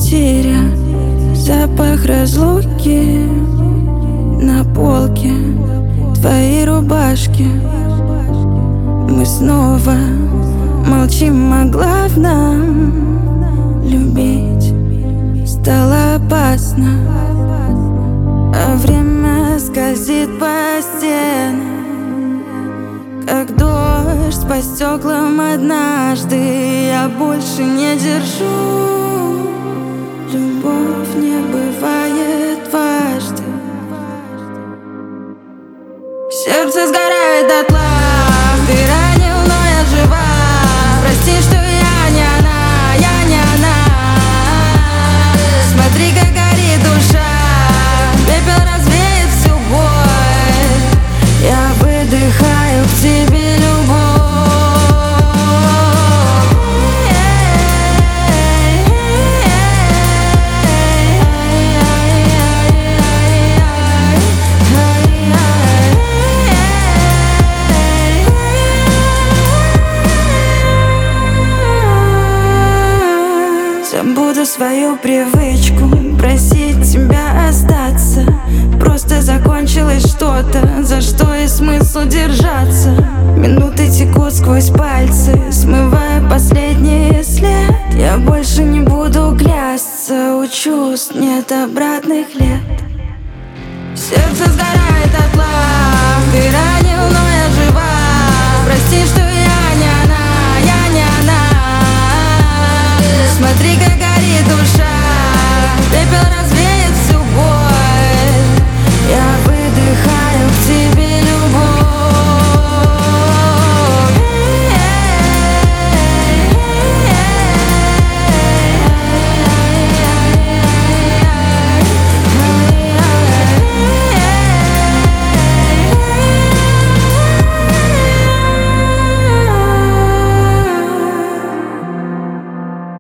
квартире запах разлуки, на полке твои рубашки. Мы снова молчим о главном. Любить стало опасно, а время скользит по стенам, как дождь по стеклам. Однажды я больше не держу. Любовь не бывает дважды. Сердце сгорает дотла. Ты ранил, но я жива. Прости, что я не она, я не она. Смотри, как горит душа. Пепел развеет всю боль. Я выдыхаю к тебе любовь. Забуду свою привычку просить тебя остаться. Просто закончилось что-то, за что и смысл держаться. Минуты текут сквозь пальцы, смывая последний след. Я больше не буду клясться, у чувств нет обратных лет.